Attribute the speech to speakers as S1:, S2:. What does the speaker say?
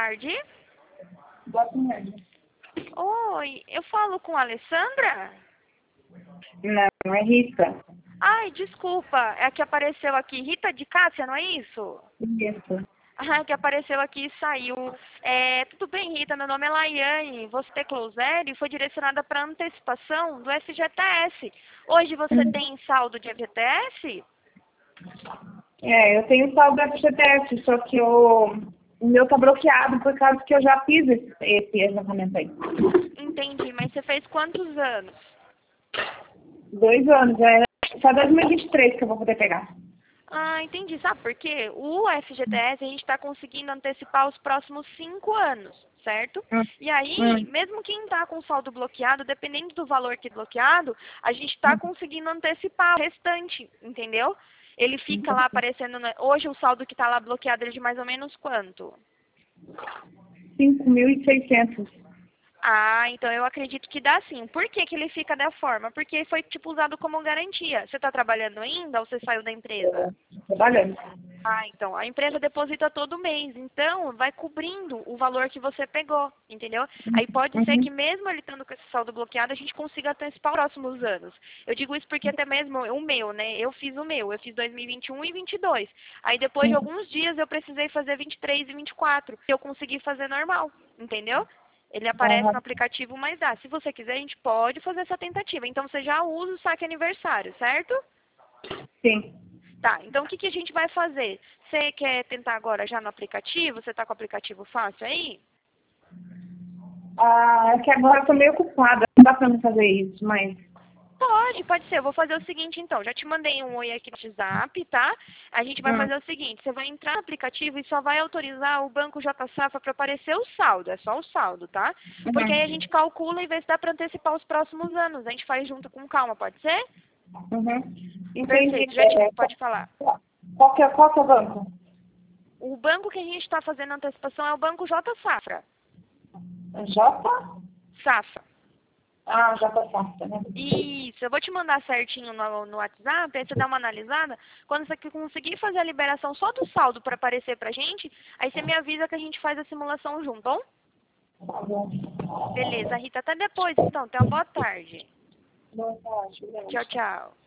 S1: tarde.
S2: Boa tarde.
S1: Oi, eu falo com a Alessandra?
S2: Não, é Rita.
S1: Ai, desculpa, é a que apareceu aqui. Rita de Cássia, não é isso?
S2: Isso.
S1: Ah, que apareceu aqui e saiu. Tudo bem, Rita, meu nome é Laiane. Você Closério foi direcionada para antecipação do FGTS. Hoje você tem saldo de FGTS?
S2: Eu tenho saldo da FGTS, só que o meu tá bloqueado por causa que eu já fiz esse exatamente aí.
S1: Entendi, mas você fez quantos anos?
S2: 2 anos, só 2023 que eu vou poder pegar.
S1: Ah, entendi. Sabe por quê? O FGTS a gente está conseguindo antecipar os próximos 5 anos, certo? E aí, mesmo quem está com saldo bloqueado, dependendo do valor que é bloqueado, a gente está conseguindo antecipar o restante, entendeu? Ele fica lá aparecendo... Hoje o saldo que está lá bloqueado é de mais ou menos quanto?
S2: 5.600.
S1: Ah, então eu acredito que dá sim. Por que que ele fica da forma? Porque foi, tipo, usado como garantia. Você está trabalhando ainda ou você saiu da empresa?
S2: Trabalhando.
S1: Ah, então, a empresa deposita todo mês, então vai cobrindo o valor que você pegou, entendeu? Aí pode ser que mesmo ele estando com esse saldo bloqueado, a gente consiga antecipar os próximos anos. Eu digo isso porque até mesmo o meu, né? Eu fiz 2021 e 22. Aí depois de alguns dias eu precisei fazer 23 e 24. Eu consegui fazer normal, entendeu? Ele aparece no aplicativo, mas dá. Se você quiser, a gente pode fazer essa tentativa. Então você já usa o saque aniversário, certo?
S2: Sim.
S1: Tá, então o que que a gente vai fazer? Você quer tentar agora já no aplicativo? Você tá com o aplicativo fácil aí?
S2: É que agora eu tô meio ocupada, não dá pra mim fazer isso, mas...
S1: Pode ser. Eu vou fazer o seguinte então. Já te mandei um oi aqui no WhatsApp, tá? A gente vai fazer o seguinte. Você vai entrar no aplicativo e só vai autorizar o Banco J Safra para aparecer o saldo. É só o saldo, tá? Porque aí a gente calcula e vê se dá para antecipar os próximos anos. A gente faz junto com calma, pode ser?
S2: Entendi.
S1: Perfeito. Pode falar.
S2: Qual que é o banco?
S1: O banco que a gente está fazendo a antecipação é o Banco J Safra.
S2: J?
S1: Safra.
S2: J Safra, né?
S1: Isso, eu vou te mandar certinho no WhatsApp, aí você dá uma analisada. Quando você conseguir fazer a liberação só do saldo para aparecer pra gente, aí você me avisa que a gente faz a simulação junto, bom?
S2: Tá bom.
S1: Beleza, Rita, até depois então. Até uma boa tarde.
S2: Boa tarde,
S1: Tchau,
S2: obrigada.
S1: tchau.